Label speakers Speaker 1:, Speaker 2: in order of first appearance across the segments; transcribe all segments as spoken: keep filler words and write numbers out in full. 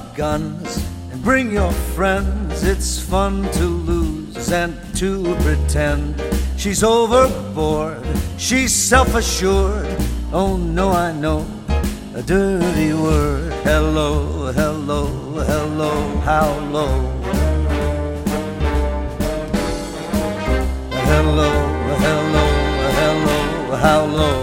Speaker 1: guns and bring your friends. It's fun to lose and to pretend. She's overboard, she's self-assured. Oh no, I know a dirty word. Hello, hello, hello, how low? Hello, hello, hello, how low?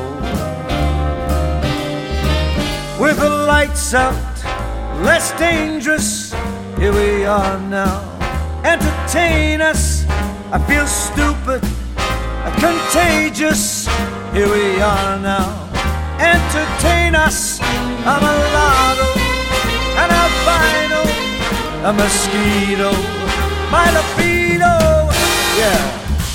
Speaker 1: With the lights out, less dangerous, here we are now. Entertain us, I feel stupid, contagious, here we are now. Entertain us, I'm a lotto, an albino, a mosquito, my libido, yeah.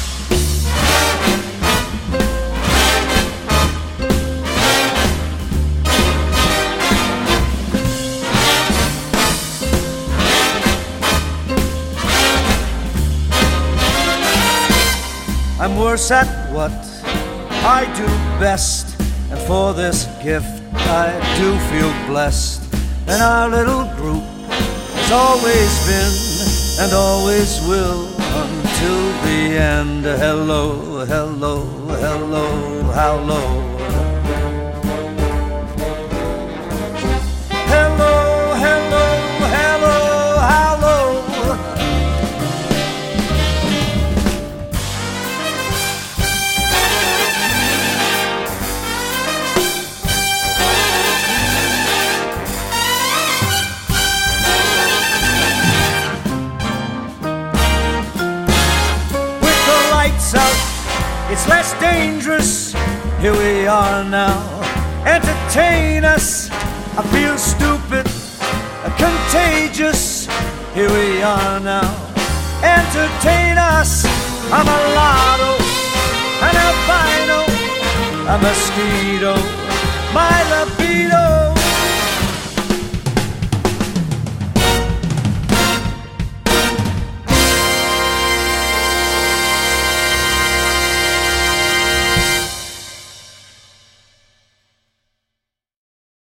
Speaker 1: I'm worse at what I do best, and for this gift I do feel blessed. And our little group has always been and always will until the end. Hello, hello, hello, how low? Hello, hello, hello, how low? Out, it's less dangerous, here we are now. Entertain us, I feel stupid, contagious, here we are now. Entertain us, I'm a lotto, an albino, a mosquito, my libido.